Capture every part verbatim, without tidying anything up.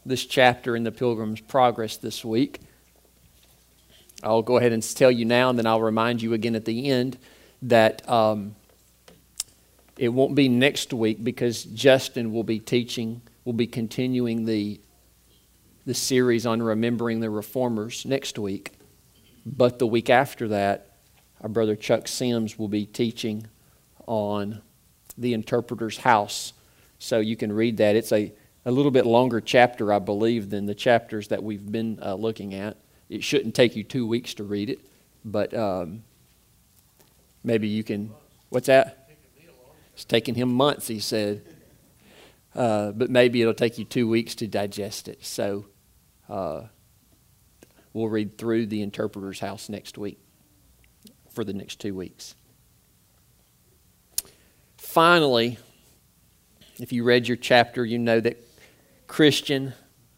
this chapter in the Pilgrim's Progress this week. I'll go ahead and tell you now, and then I'll remind you again at the end that um, it won't be next week because Justin will be teaching, will be continuing the, the series on remembering the Reformers next week. But the week after that, our brother Chuck Sims will be teaching on the Interpreter's House. So you can read that. It's a, a little bit longer chapter, I believe, than the chapters that we've been uh, looking at. It shouldn't take you two weeks to read it, but um, maybe you can, what's that? It's taking him months, he said. Uh, but maybe it'll take you two weeks to digest it. So uh, we'll read through the Interpreter's House next week for the next two weeks. Finally, if you read your chapter, you know that Christian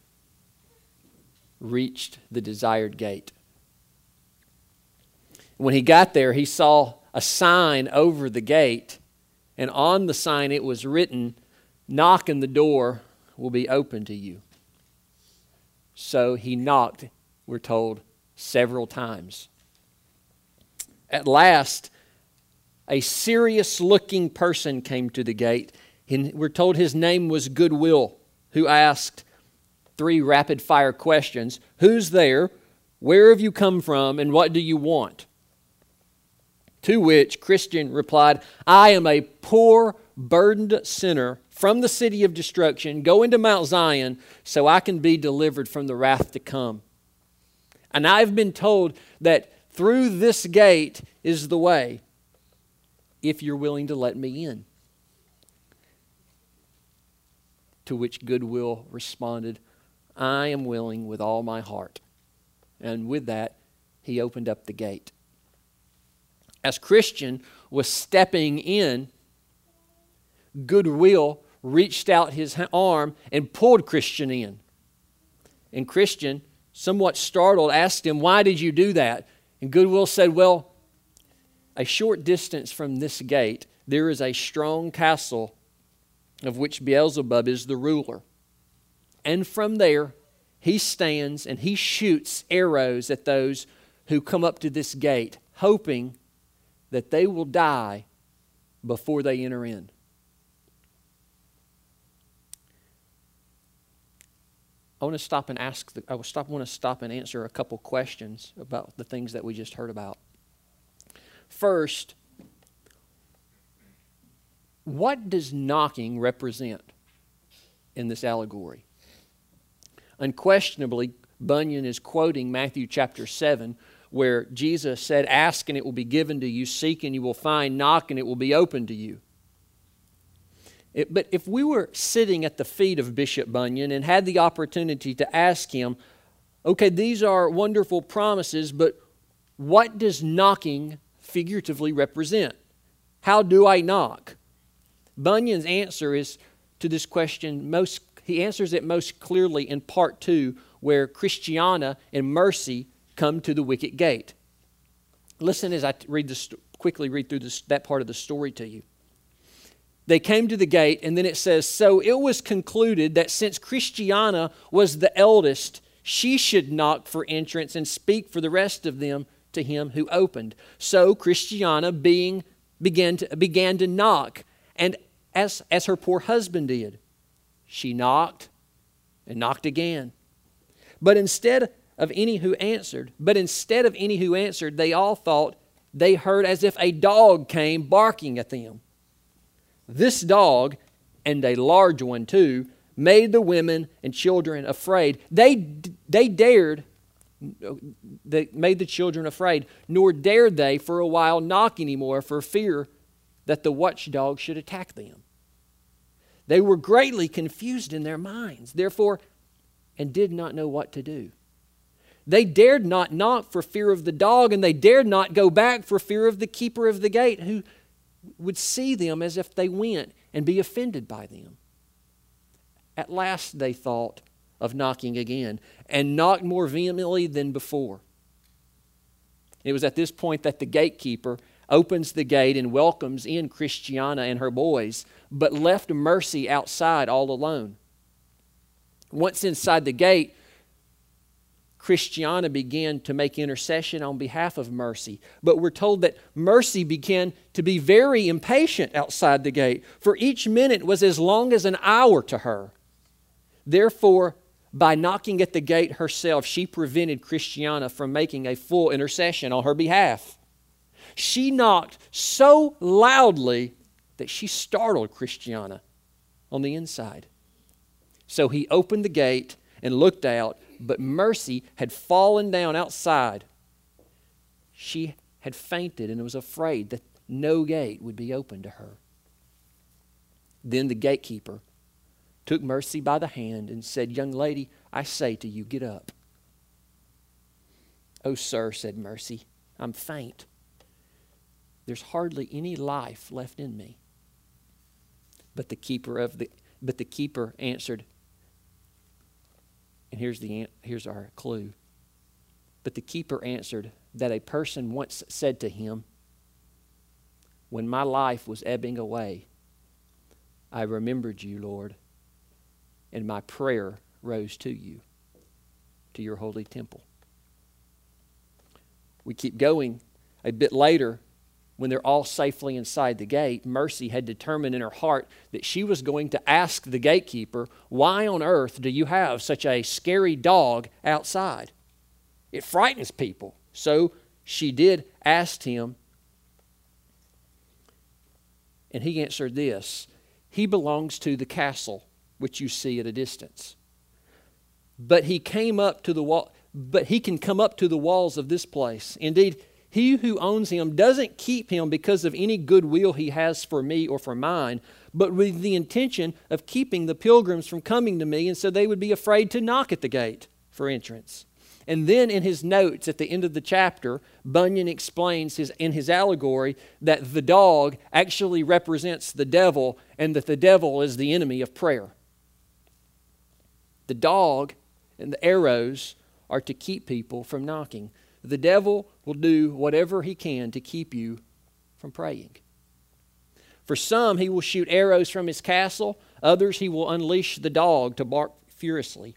reached the desired gate. When he got there, he saw a sign over the gate, and on the sign it was written, "Knock and the door will be open to you." So he knocked, we're told, several times. At last, a serious-looking person came to the gate. And we're told his name was Goodwill, who asked three rapid-fire questions. Who's there? Where have you come from? And what do you want? To which Christian replied, "I am a poor, burdened sinner from the city of destruction, going to Mount Zion so I can be delivered from the wrath to come. And I've been told that through this gate is the way, if you're willing to let me in." To which Goodwill responded, "I am willing with all my heart." And with that, he opened up the gate. As Christian was stepping in, Goodwill reached out his arm and pulled Christian in. And Christian, somewhat startled, asked him, "Why did you do that?" And Goodwill said, "Well, a short distance from this gate, there is a strong castle of which Beelzebub is the ruler. And from there, he stands and he shoots arrows at those who come up to this gate, hoping that they will die before they enter in." I want to stop and ask. The, I will stop. Want to stop and answer a couple questions about the things that we just heard about. First, what does knocking represent in this allegory? Unquestionably, Bunyan is quoting Matthew chapter seven, where Jesus said, "Ask and it will be given to you, seek and you will find, knock and it will be opened to you." It, but if we were sitting at the feet of Bishop Bunyan and had the opportunity to ask him, okay, these are wonderful promises, but what does knocking figuratively represent? How do I knock? Bunyan's answer is to this question, most he answers it most clearly in part two, where Christiana and Mercy come to the wicket gate. Listen as I read this, quickly read through this, that part of the story to you. They came to the gate, and then it says, "So it was concluded that since Christiana was the eldest, she should knock for entrance and speak for the rest of them to him who opened. So Christiana being began to began to knock, and as as her poor husband did, she knocked and knocked again. But instead of any who answered, but instead of any who answered, they all thought they heard as if a dog came barking at them. This dog, and a large one too, made the women and children afraid. They they dared, they made the children afraid, nor dared they for a while knock anymore for fear that the watchdog should attack them. They were greatly confused in their minds, therefore, and did not know what to do. They dared not knock for fear of the dog, and they dared not go back for fear of the keeper of the gate, who would see them as if they went and be offended by them. At last they thought of knocking again, and knocked more vehemently than before. It was at this point that the gatekeeper opens the gate and welcomes in Christiana and her boys, but left Mercy outside all alone. Once inside the gate, Christiana began to make intercession on behalf of Mercy. But we're told that Mercy began to be very impatient outside the gate, for each minute was as long as an hour to her. Therefore, by knocking at the gate herself, she prevented Christiana from making a full intercession on her behalf. She knocked so loudly that she startled Christiana on the inside. So he opened the gate and looked out, but Mercy had fallen down outside. She had fainted and was afraid that no gate would be opened to her. Then the gatekeeper took Mercy by the hand and said, "Young lady, I say to you, get up." "Oh, sir," said Mercy, "I'm faint. There's hardly any life left in me." But the keeper of the but the keeper answered, and here's the here's our clue. But the keeper answered that a person once said to him, "When my life was ebbing away, I remembered you, Lord, and my prayer rose to you, to your holy temple." We keep going. A bit later, when they're all safely inside the gate, Mercy had determined in her heart that she was going to ask the gatekeeper, "Why on earth do you have such a scary dog outside? It frightens people." So she did ask him, and he answered this: "He belongs to the castle which you see at a distance. But he came up to the wall, but he can come up to the walls of this place. Indeed, he who owns him doesn't keep him because of any goodwill he has for me or for mine, but with the intention of keeping the pilgrims from coming to me, and so they would be afraid to knock at the gate for entrance." And then in his notes at the end of the chapter, Bunyan explains his, in his allegory that the dog actually represents the devil, and that the devil is the enemy of prayer. The dog and the arrows are to keep people from knocking. The devil will do whatever he can to keep you from praying. For some, he will shoot arrows from his castle. Others, he will unleash the dog to bark furiously.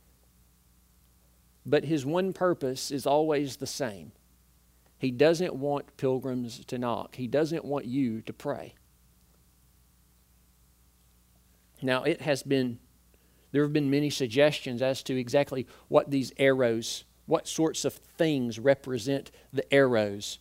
But his one purpose is always the same. He doesn't want pilgrims to knock. He doesn't want you to pray. Now, it has been, there have been many suggestions as to exactly what these arrows, what sorts of things represent the arrows.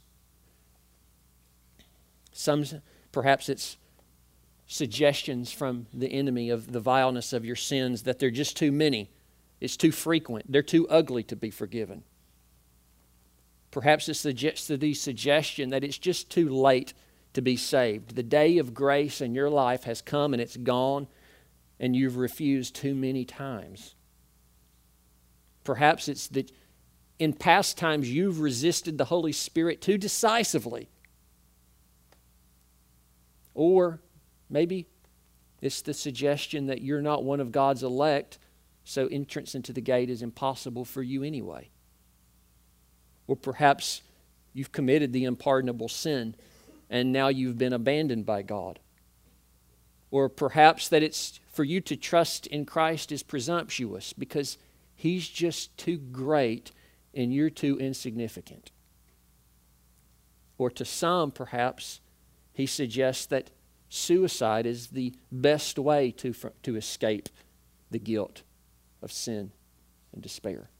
Some, perhaps it's suggestions from the enemy of the vileness of your sins, that they're just too many. It's too frequent. They're too ugly to be forgiven. Perhaps it's the suggestion that it's just too late to be saved. The day of grace in your life has come and it's gone, and you've refused too many times. Perhaps it's that in past times you've resisted the Holy Spirit too decisively. Or maybe it's the suggestion that you're not one of God's elect, so entrance into the gate is impossible for you anyway. Or perhaps you've committed the unpardonable sin and now you've been abandoned by God. Or perhaps that it's for you to trust in Christ is presumptuous because He's just too great and you're too insignificant. Or to some, perhaps, He suggests that suicide is the best way to, to escape the guilt of sin and despair.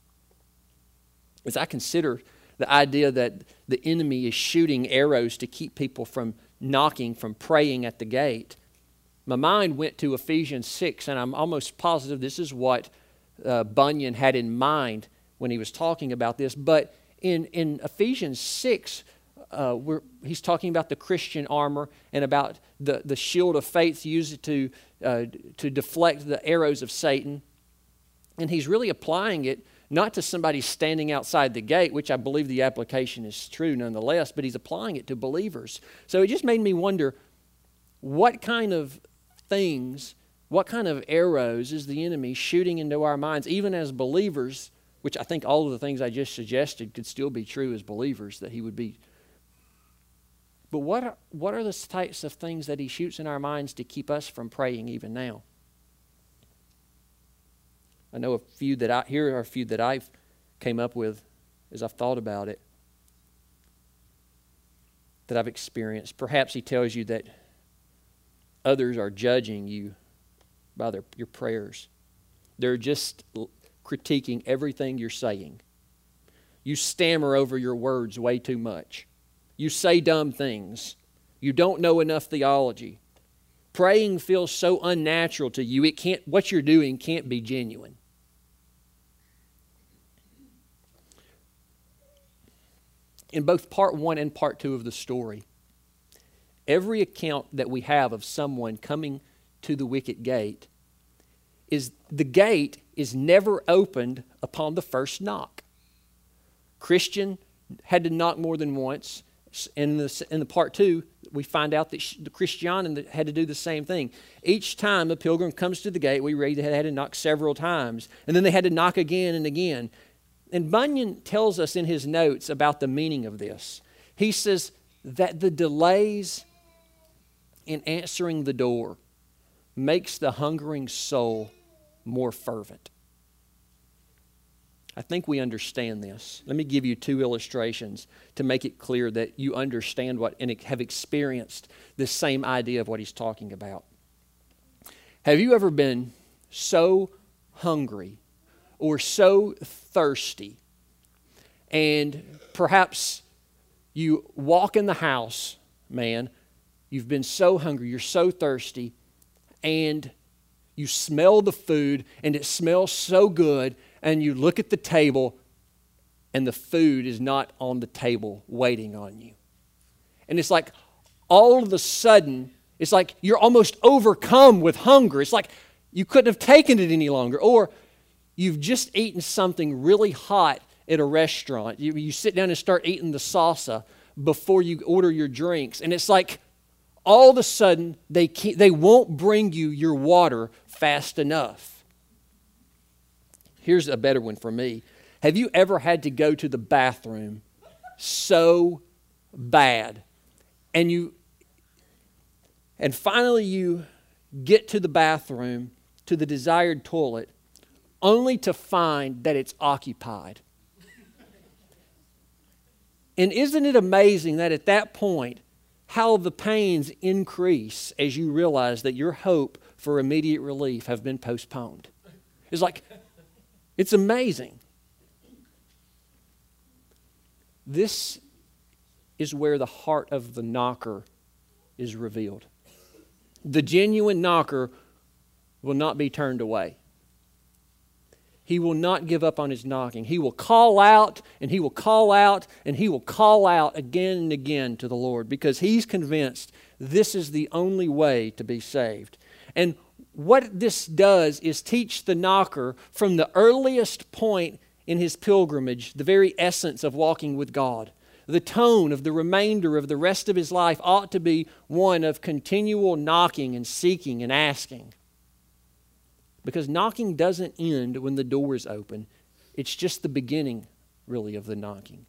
As I consider the idea that the enemy is shooting arrows to keep people from knocking, from praying at the gate, my mind went to Ephesians six, and I'm almost positive this is what uh, Bunyan had in mind when he was talking about this. But in, in Ephesians six, uh, we're, he's talking about the Christian armor and about the, the shield of faith used to, uh, to deflect the arrows of Satan. And he's really applying it not to somebody standing outside the gate, which I believe the application is true nonetheless, but he's applying it to believers. So it just made me wonder, what kind of things, what kind of arrows is the enemy shooting into our minds, even as believers, which I think all of the things I just suggested could still be true as believers, that he would be. But what are, what are the types of things that he shoots in our minds to keep us from praying even now? I know a few that I, here are a few that I've came up with as I've thought about it, that I've experienced. Perhaps he tells you that others are judging you by their, your prayers. They're just critiquing everything you're saying. You stammer over your words way too much. You say dumb things. You don't know enough theology. Praying feels so unnatural to you, it can't, what you're doing can't be genuine. In both part one and part two of the story, every account that we have of someone coming to the wicket gate is the gate is never opened upon the first knock. Christian had to knock more than once. In the, in the part two, we find out that the Christian had to do the same thing. Each time a pilgrim comes to the gate, we read they had to knock several times. And then they had to knock again and again. And Bunyan tells us in his notes about the meaning of this. He says that the delays in answering the door makes the hungering soul more fervent. I think we understand this. Let me give you two illustrations to make it clear that you understand what and have experienced this same idea of what he's talking about. Have you ever been so hungry or so thirsty, and perhaps you walk in the house, man, you've been so hungry, you're so thirsty, and you smell the food, and it smells so good, and you look at the table, and the food is not on the table waiting on you. And it's like all of a sudden, it's like you're almost overcome with hunger. It's like you couldn't have taken it any longer. Or you've just eaten something really hot at a restaurant. You, you sit down and start eating the salsa before you order your drinks. And it's like all of a sudden, they can't, they won't bring you your water fast enough. Here's a better one for me. Have you ever had to go to the bathroom so bad, and you, and finally you get to the bathroom, to the desired toilet, only to find that it's occupied? And isn't it amazing that at that point, how the pains increase as you realize that your hope for immediate relief have been postponed? It's like, it's amazing. This is where the heart of the knocker is revealed. The genuine knocker will not be turned away. He will not give up on his knocking. He will call out, and he will call out, and he will call out again and again to the Lord, because he's convinced this is the only way to be saved. And what this does is teach the knocker from the earliest point in his pilgrimage, the very essence of walking with God. The tone of the remainder of the rest of his life ought to be one of continual knocking and seeking and asking. Because knocking doesn't end when the door is open. It's just the beginning, really, of the knocking.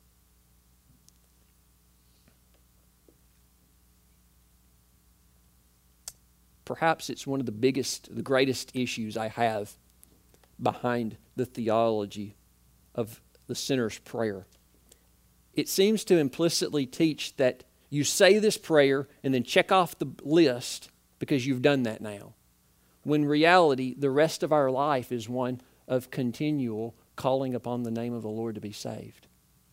Perhaps it's one of the biggest, the greatest issues I have behind the theology of the sinner's prayer. It seems to implicitly teach that you say this prayer and then check off the list because you've done that now. When in reality, the rest of our life is one of continual calling upon the name of the Lord to be saved.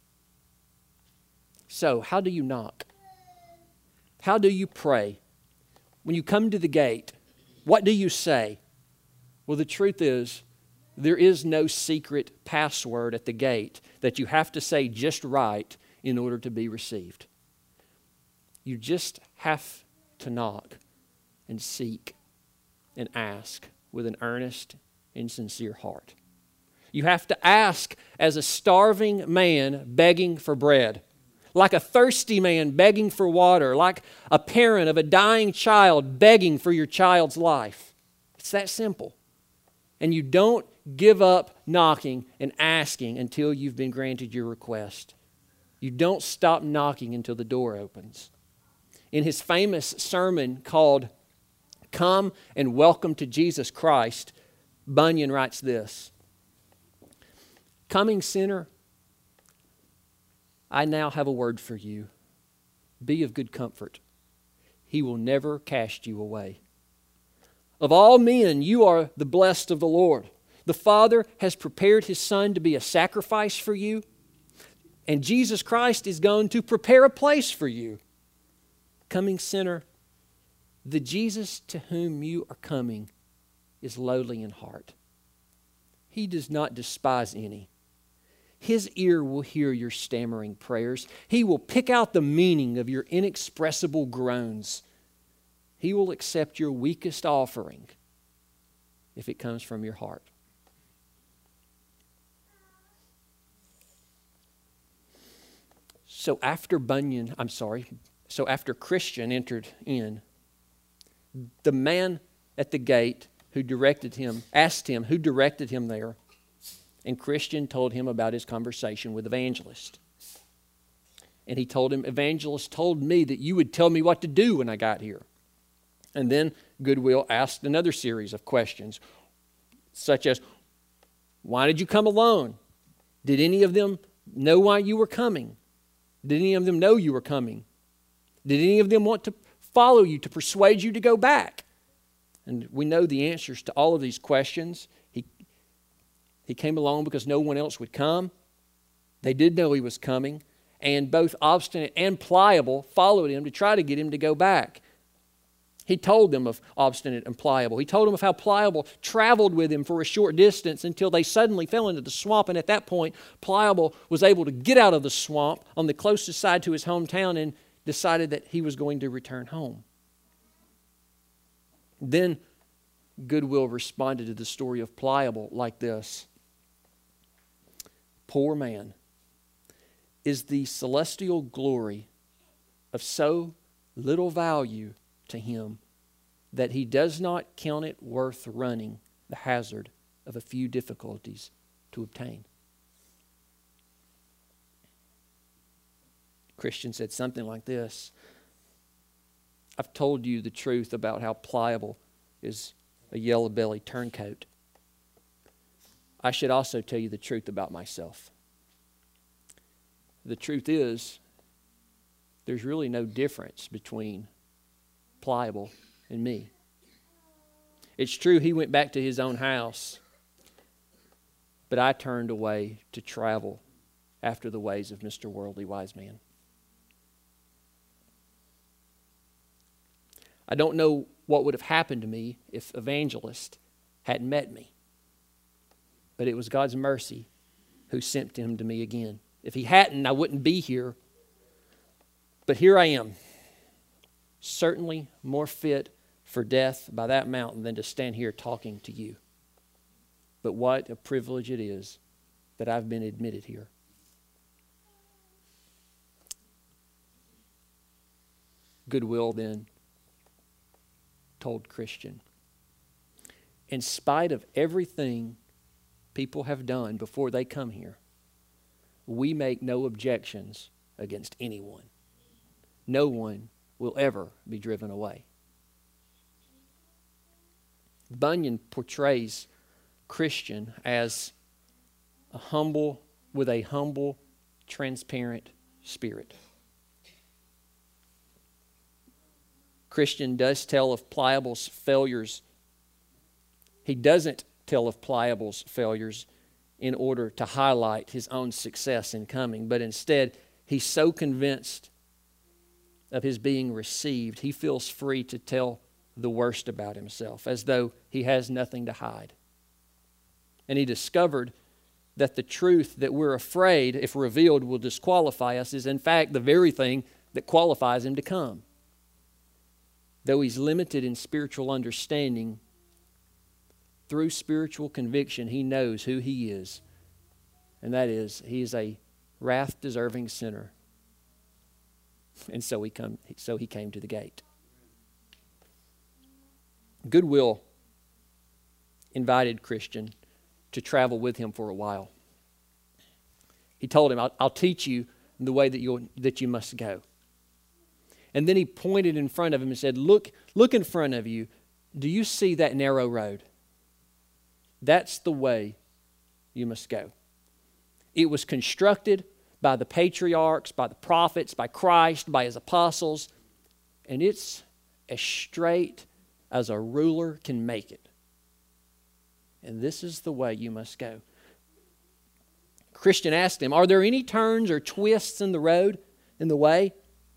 So, how do you knock? How do you pray? When you come to the gate, what do you say? Well, the truth is, there is no secret password at the gate that you have to say just right in order to be received. You just have to knock and seek and ask with an earnest and sincere heart. You have to ask as a starving man begging for bread, like a thirsty man begging for water, like a parent of a dying child begging for your child's life. It's that simple. And you don't give up knocking and asking until you've been granted your request. You don't stop knocking until the door opens. In his famous sermon called "Come and Welcome to Jesus Christ," Bunyan writes this: Coming sinner, I now have a word for you. Be of good comfort. He will never cast you away. Of all men, you are the blessed of the Lord. The Father has prepared His Son to be a sacrifice for you, and Jesus Christ is going to prepare a place for you. Coming sinner, the Jesus to whom you are coming is lowly in heart. He does not despise any. His ear will hear your stammering prayers. He will pick out the meaning of your inexpressible groans. He will accept your weakest offering if it comes from your heart. So after Bunyan, I'm sorry, so after Christian entered in, the man at the gate who directed him, asked him who directed him there, and Christian told him about his conversation with Evangelist. And he told him, Evangelist told me that you would tell me what to do when I got here. And then Goodwill asked another series of questions, such as, why did you come alone? Did any of them know why you were coming? Did any of them know you were coming? Did any of them want to follow you, to persuade you to go back? And we know the answers to all of these questions. He, he came along because no one else would come. They did know he was coming. And both Obstinate and Pliable followed him to try to get him to go back. He told them of Obstinate and Pliable. He told them of how Pliable traveled with him for a short distance until they suddenly fell into the swamp. And at that point, Pliable was able to get out of the swamp on the closest side to his hometown and decided that he was going to return home. Then Goodwill responded to the story of Pliable like this. Poor man, is the celestial glory of so little value to him that he does not count it worth running the hazard of a few difficulties to obtain? Christian said something like this. I've told you the truth about how Pliable is a yellow-bellied turncoat. I should also tell you the truth about myself. The truth is, there's really no difference between Pliable and me. It's true he went back to his own house, but I turned away to travel after the ways of Mister Worldly Wise Man. I don't know what would have happened to me if Evangelist hadn't met me. But it was God's mercy who sent him to me again. If he hadn't, I wouldn't be here. But here I am, certainly more fit for death by that mountain than to stand here talking to you. But what a privilege it is that I've been admitted here. Goodwill then told Christian, in spite of everything people have done before they come here, we make no objections against anyone. No one will ever be driven away. Bunyan portrays Christian as a humble, with a humble, transparent spirit. Christian does tell of Pliable's failures. He doesn't tell of Pliable's failures in order to highlight his own success in coming, but instead, he's so convinced of his being received, he feels free to tell the worst about himself, as though he has nothing to hide. And he discovered that the truth that we're afraid, if revealed, will disqualify us is in fact the very thing that qualifies him to come. Though he's limited in spiritual understanding, through spiritual conviction, he knows who he is. And that is, he is a wrath-deserving sinner. And so he, come, so he came to the gate. Goodwill invited Christian to travel with him for a while. He told him, I'll, I'll teach you the way that, you'll, that you must go. And then he pointed in front of him and said, look, look in front of you. Do you see that narrow road? That's the way you must go. It was constructed by the patriarchs, by the prophets, by Christ, by his apostles, and it's as straight as a ruler can make it. And this is the way you must go. Christian asked him, are there any turns or twists in the road, in the way?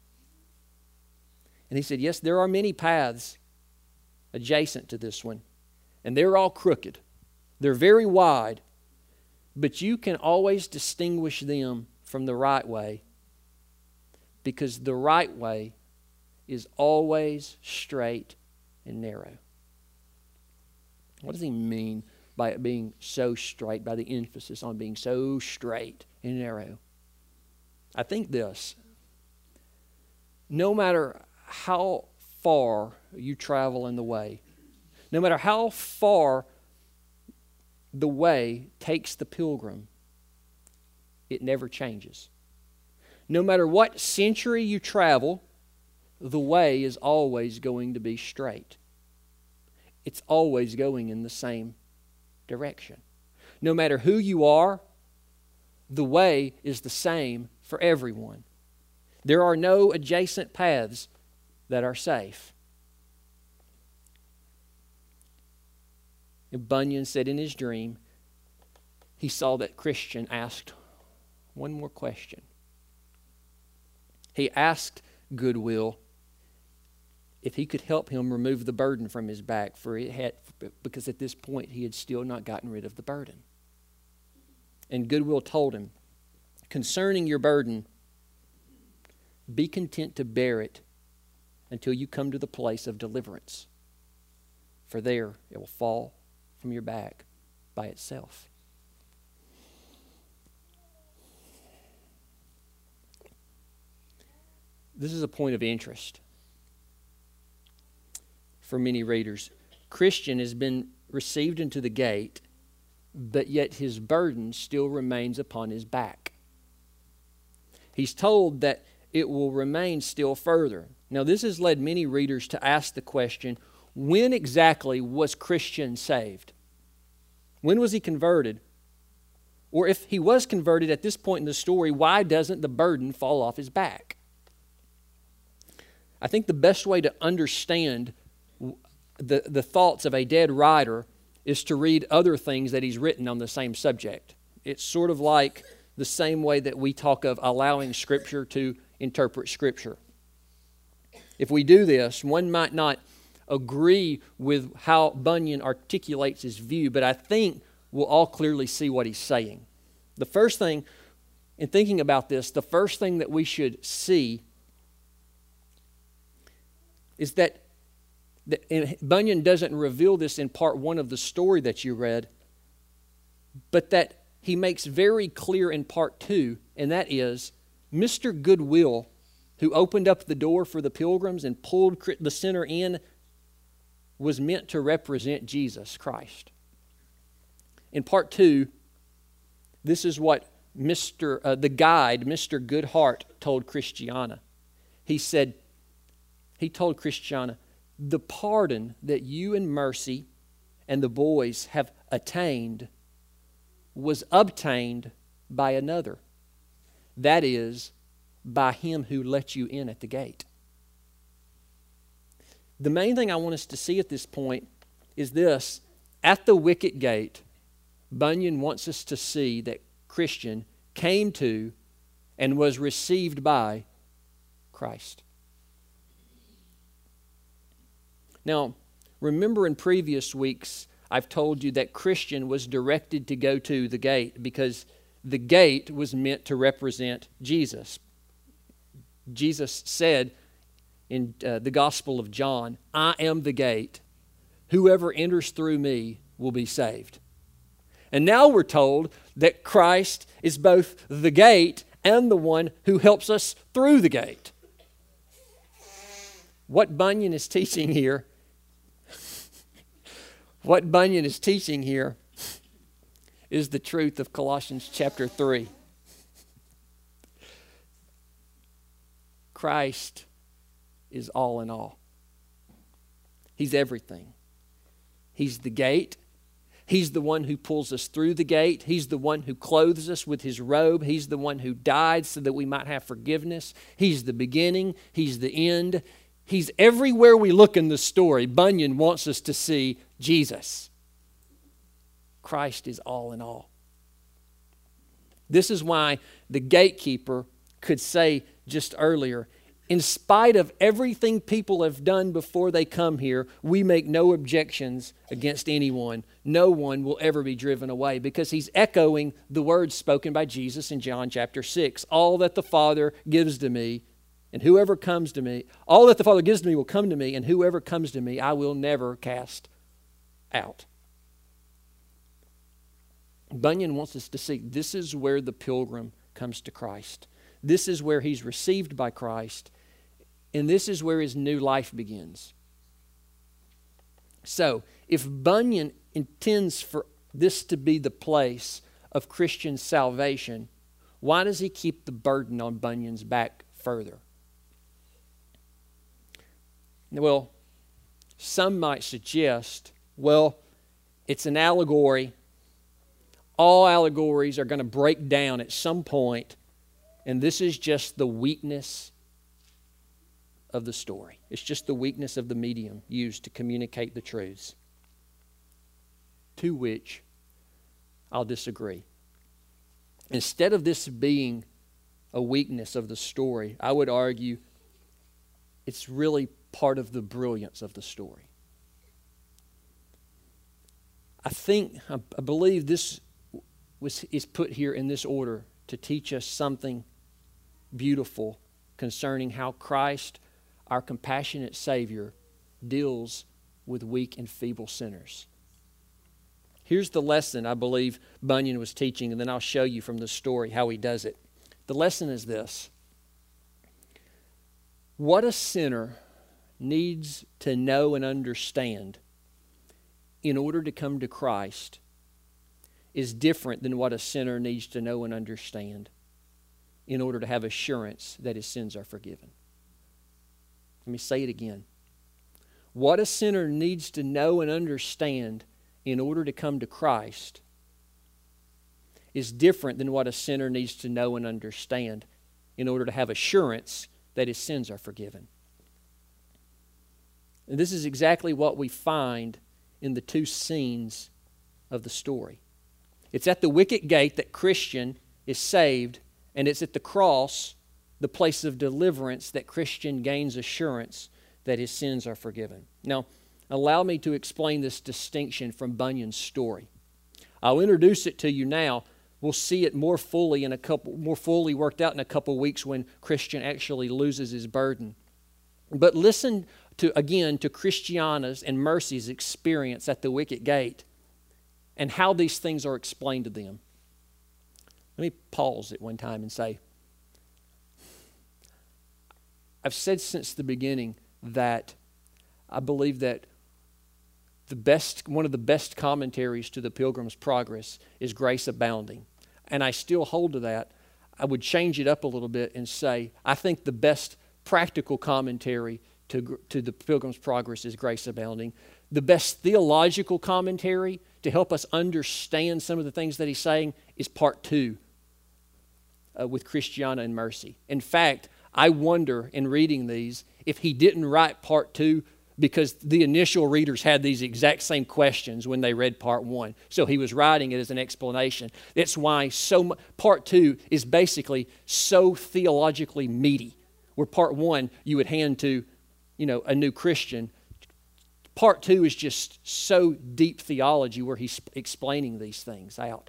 And he said, yes, there are many paths adjacent to this one, and they're all crooked. They're very wide, but you can always distinguish them from the right way, because the right way is always straight and narrow. What does he mean by it being so straight, by the emphasis on being so straight and narrow? I think this: no matter how far you travel in the way, no matter how far the way takes the pilgrim, it never changes. No matter what century you travel, the way is always going to be straight. It's always going in the same direction. No matter who you are, the way is the same for everyone. There are no adjacent paths that are safe. And Bunyan said in his dream, he saw that Christian asked one more question. He asked Goodwill if he could help him remove the burden from his back, for it had, because at this point he had still not gotten rid of the burden. And Goodwill told him, concerning your burden, be content to bear it until you come to the place of deliverance, for there it will fall from your back by itself. This is a point of interest for many readers. Christian has been received into the gate, but yet his burden still remains upon his back. He's told that it will remain still further. Now, this has led many readers to ask the question, when exactly was Christian saved? When was he converted? Or if he was converted at this point in the story, why doesn't the burden fall off his back? I think the best way to understand the, the thoughts of a dead writer is to read other things that he's written on the same subject. It's sort of like the same way that we talk of allowing Scripture to interpret Scripture. If we do this, one might not agree with how Bunyan articulates his view, but I think we'll all clearly see what he's saying. The first thing, in thinking about this, the first thing that we should see is that, that and Bunyan doesn't reveal this in part one of the story that you read, but that he makes very clear in part two, and that is Mister Goodwill, who opened up the door for the pilgrims and pulled the sinner in, was meant to represent Jesus Christ. In part two, this is what Mister Uh, the guide, Mister Goodheart, told Christiana. He said, he told Christiana, the pardon that you and Mercy and the boys have attained was obtained by another. That is, by him who let you in at the gate. The main thing I want us to see at this point is this. At the wicket gate, Bunyan wants us to see that Christian came to and was received by Christ. Now, remember in previous weeks, I've told you that Christian was directed to go to the gate because the gate was meant to represent Jesus. Jesus said in uh, the Gospel of John, I am the gate. Whoever enters through me will be saved. And now we're told that Christ is both the gate and the one who helps us through the gate. What Bunyan is teaching here, what Bunyan is teaching here is the truth of Colossians chapter three. Christ is all in all. He's everything. He's the gate. He's the one who pulls us through the gate. He's the one who clothes us with his robe. He's the one who died so that we might have forgiveness. He's the beginning. He's the end. He's everywhere we look in the story. Bunyan wants us to see Jesus. Christ is all in all. This is why the gatekeeper could say just earlier, in spite of everything people have done before they come here, we make no objections against anyone. No one will ever be driven away, because he's echoing the words spoken by Jesus in John chapter six. All that the Father gives to me, and whoever comes to me, all that the Father gives to me will come to me, and whoever comes to me I will never cast out. Bunyan wants us to see this is where the pilgrim comes to Christ. This is where he's received by Christ. And this is where his new life begins. So, if Bunyan intends for this to be the place of Christian salvation, why does he keep the burden on Bunyan's back further? Well, some might suggest, well, it's an allegory. All allegories are going to break down at some point, and this is just the weakness of the story. It's just the weakness of the medium used to communicate the truths. To which I'll disagree. Instead of this being a weakness of the story, I would argue it's really part of the brilliance of the story. I think, I believe this was is put here in this order to teach us something beautiful concerning how Christ, our compassionate Savior, deals with weak and feeble sinners. Here's the lesson I believe Bunyan was teaching, and then I'll show you from the story how he does it. The lesson is this: what a sinner needs to know and understand in order to come to Christ is different than what a sinner needs to know and understand in order to have assurance that his sins are forgiven. Let me say it again. What a sinner needs to know and understand in order to come to Christ is different than what a sinner needs to know and understand in order to have assurance that his sins are forgiven. And this is exactly what we find in the two scenes of the story. It's at the wicket gate that Christian is saved, and it's at the cross, the place of deliverance, that Christian gains assurance that his sins are forgiven. Now, allow me to explain this distinction from Bunyan's story. I'll introduce it to you now. We'll see it more fully in a couple, more fully worked out in a couple weeks when Christian actually loses his burden. But listen to again to Christiana's and Mercy's experience at the wicket gate and how these things are explained to them. Let me pause at one time and say, I've said since the beginning that I believe that the best, one of the best commentaries to the Pilgrim's Progress is Grace Abounding. And I still hold to that. I would change it up a little bit and say, I think the best practical commentary to, to the Pilgrim's Progress is Grace Abounding. The best theological commentary to help us understand some of the things that he's saying is part two uh, with Christiana and Mercy. In fact, I wonder in reading these if he didn't write part two because the initial readers had these exact same questions when they read part one. So he was writing it as an explanation. That's why so mu- part two is basically so theologically meaty. Where part one you would hand to, you know, a new Christian. Part two is just so deep theology where he's explaining these things out.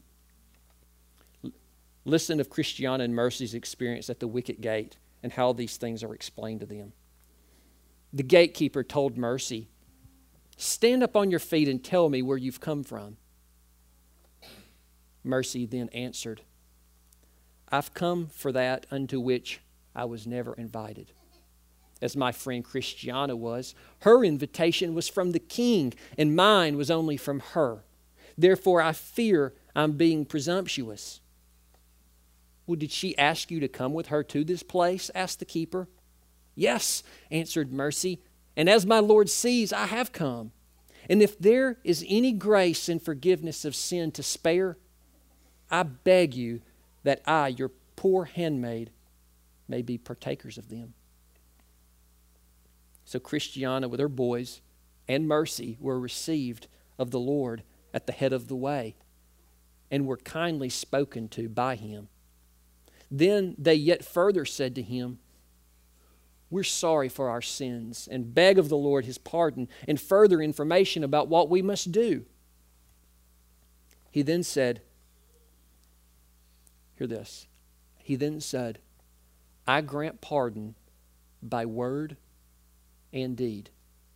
Listen of Christiana and Mercy's experience at the wicket gate and how these things are explained to them. The gatekeeper told Mercy, "Stand up on your feet and tell me where you've come from." Mercy then answered, "I've come for that unto which I was never invited." As my friend Christiana was, her invitation was from the king, and mine was only from her. Therefore, I fear I'm being presumptuous. "Well, did she ask you to come with her to this place?" asked the keeper. "Yes," answered Mercy, "and as my Lord sees, I have come. And if there is any grace and forgiveness of sin to spare, I beg you that I, your poor handmaid, may be partakers of them. So Christiana with her boys and Mercy were received of the Lord at the head of the way, and were kindly spoken to by him. Then they yet further said to him, we're sorry for our sins, and beg of the Lord his pardon and further information about what we must do. He then said, hear this, he then said, I grant pardon by word and deed.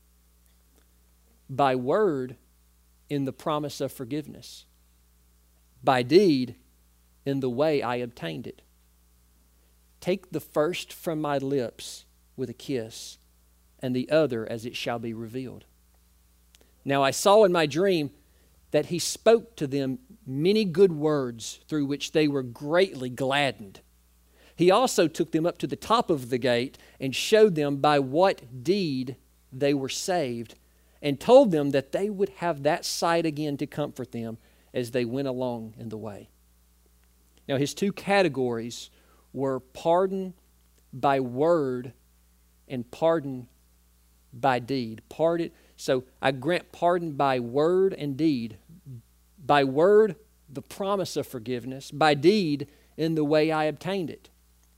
By word, in the promise of forgiveness. By deed, in the way I obtained it. Take the first from my lips with a kiss, and the other as it shall be revealed. Now I saw in my dream that he spoke to them many good words through which they were greatly gladdened. He also took them up to the top of the gate and showed them by what deed they were saved, and told them that they would have that sight again to comfort them as they went along in the way. Now his two categories were pardon by word and pardon by deed. Pardon, so I grant pardon by word and deed. By word, the promise of forgiveness. By deed, in the way I obtained it.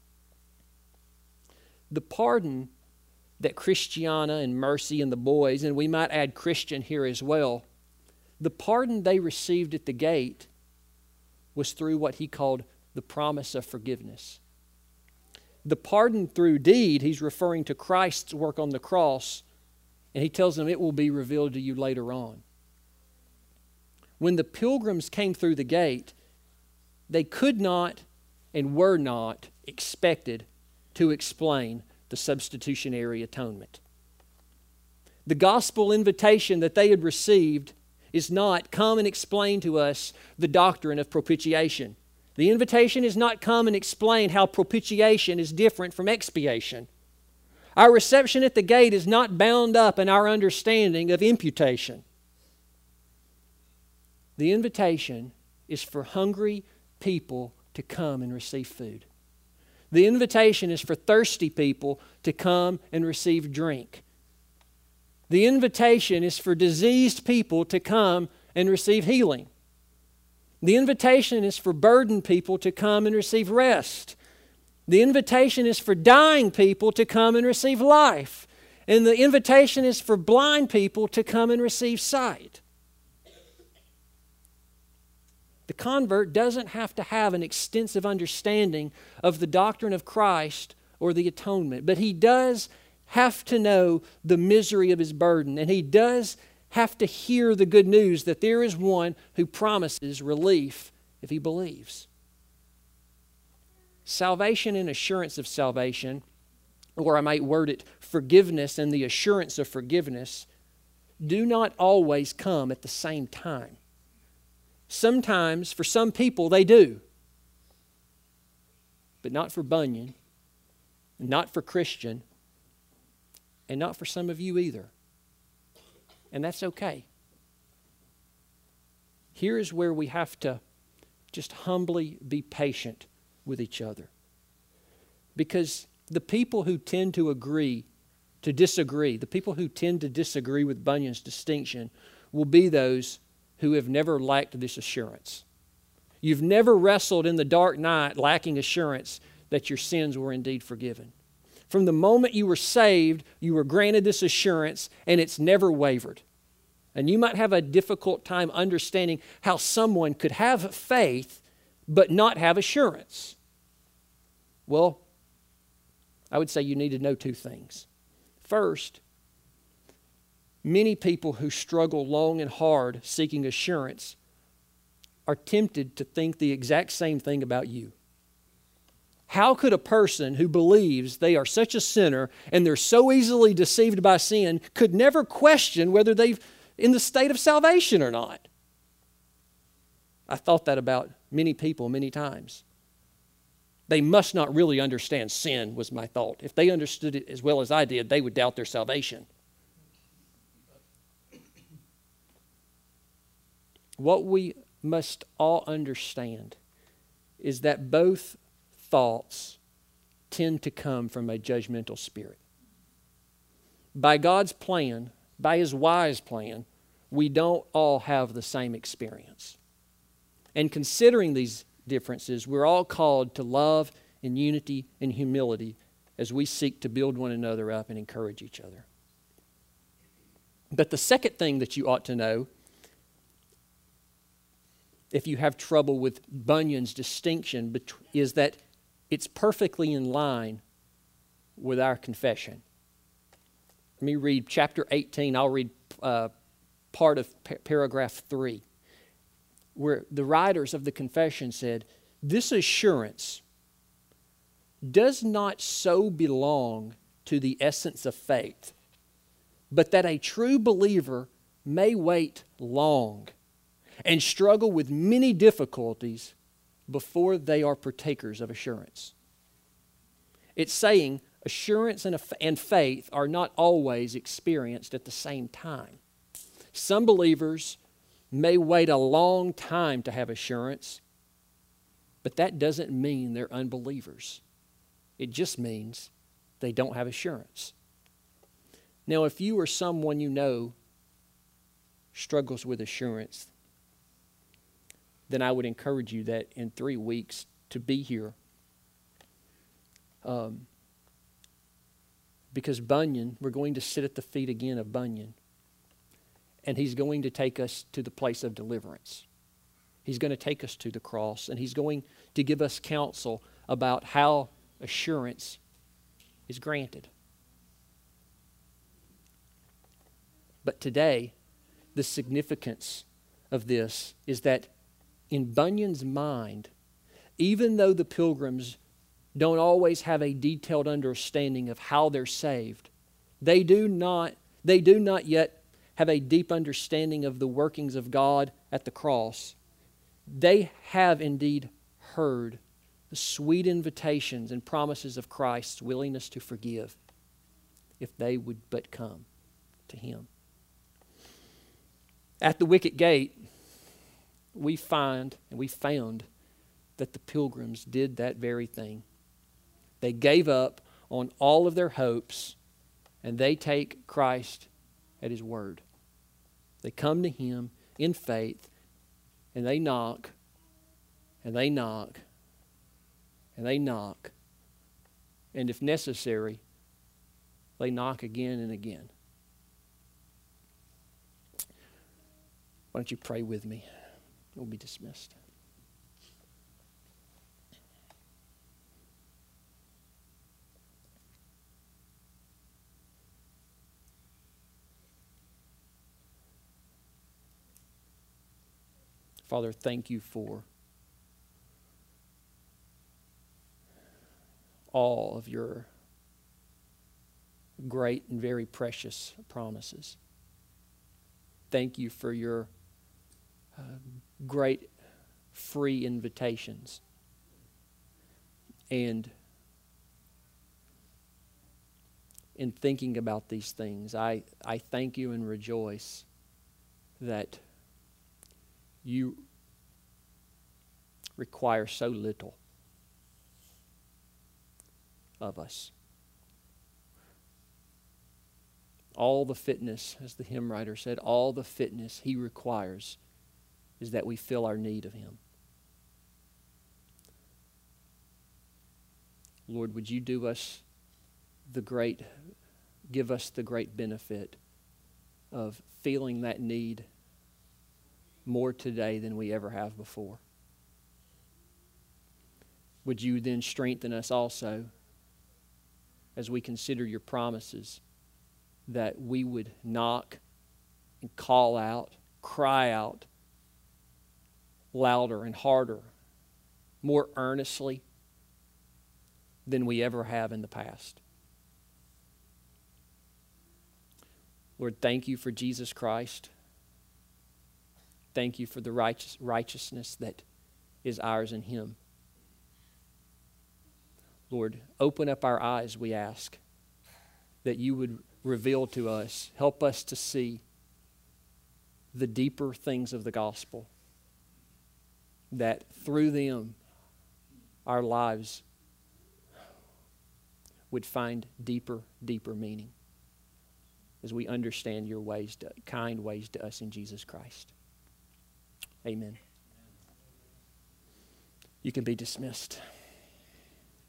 The pardon that Christiana and Mercy and the boys, and we might add Christian here as well, the pardon they received at the gate was through what he called the promise of forgiveness. The pardon through deed, he's referring to Christ's work on the cross, and he tells them it will be revealed to you later on. When the pilgrims came through the gate, they could not and were not expected to explain the substitutionary atonement. The gospel invitation that they had received is not, come and explain to us the doctrine of propitiation. The invitation is not, come and explain how propitiation is different from expiation. Our reception at the gate is not bound up in our understanding of imputation. The invitation is for hungry people to come and receive food. The invitation is for thirsty people to come and receive drink. The invitation is for diseased people to come and receive healing. The invitation is for burdened people to come and receive rest. The invitation is for dying people to come and receive life. And the invitation is for blind people to come and receive sight. The convert doesn't have to have an extensive understanding of the doctrine of Christ or the atonement, but he does have to know the misery of his burden, and he does have to hear the good news that there is one who promises relief if he believes. Salvation and assurance of salvation, or I might word it, forgiveness and the assurance of forgiveness, do not always come at the same time. Sometimes, for some people, they do. But not for Bunyan, not for Christian, and not for some of you either. And that's okay. Here is where we have to just humbly be patient with each other. Because the people who tend to agree, to disagree, the people who tend to disagree with Bunyan's distinction will be those who have never lacked this assurance. You've never wrestled in the dark night lacking assurance that your sins were indeed forgiven. From the moment you were saved, you were granted this assurance, and it's never wavered. And you might have a difficult time understanding how someone could have faith but not have assurance. Well, I would say you need to know two things. First, many people who struggle long and hard seeking assurance are tempted to think the exact same thing about you. How could a person who believes they are such a sinner and they're so easily deceived by sin could never question whether they've in the state of salvation or not? I thought that about many people many times. They must not really understand sin, was my thought. If they understood it as well as I did, they would doubt their salvation. what we must all understand is that both thoughts tend to come from a judgmental spirit. By God's plan, by His wise plan, we don't all have the same experience. And considering these differences, we're all called to love and unity and humility as we seek to build one another up and encourage each other. But the second thing that you ought to know, if you have trouble with Bunyan's distinction, is that it's perfectly in line with our confession. Let me read chapter eighteen. I'll read uh, part of pa- paragraph three, where the writers of the confession said, "This assurance does not so belong to the essence of faith, but that a true believer may wait long and struggle with many difficulties before they are partakers of assurance." It's saying assurance and, and faith are not always experienced at the same time. Some believers may wait a long time to have assurance, but that doesn't mean they're unbelievers. It just means they don't have assurance. Now, if you or someone you know struggles with assurance, then I would encourage you that in three weeks to be here. Um, because Bunyan, we're going to sit at the feet again of Bunyan, and he's going to take us to the place of deliverance. He's going to take us to the cross, and he's going to give us counsel about how assurance is granted. But today, the significance of this is that in Bunyan's mind, even though the pilgrims don't always have a detailed understanding of how they're saved, they do not, they do not yet have a deep understanding of the workings of God at the cross. They have indeed heard the sweet invitations and promises of Christ's willingness to forgive if they would but come to Him. At the wicket gate, we find and we found that the pilgrims did that very thing. They gave up on all of their hopes, and they take Christ at His word. They come to Him in faith, and they knock, and they knock, and they knock, and if necessary, they knock again and again. Why don't you pray with me? We'll be dismissed. Father, thank you for all of your great and very precious promises. Thank you for your uh, great free invitations. And in thinking about these things, I, I thank you and rejoice that you require so little of us. All the fitness, as the hymn writer said, all the fitness He requires is that we feel our need of Him. Lord, would you do us the great, give us the great benefit of feeling that need more today than we ever have before. Would you then strengthen us also as we consider your promises, that we would knock and call out, cry out louder and harder, more earnestly than we ever have in the past. Lord, thank you for Jesus Christ. Thank you for the righteous, righteousness that is ours in Him. Lord, open up our eyes, we ask, that you would reveal to us, help us to see the deeper things of the gospel, that through them our lives would find deeper, deeper meaning as we understand your ways, to, kind ways to us in Jesus Christ. Amen. You can be dismissed.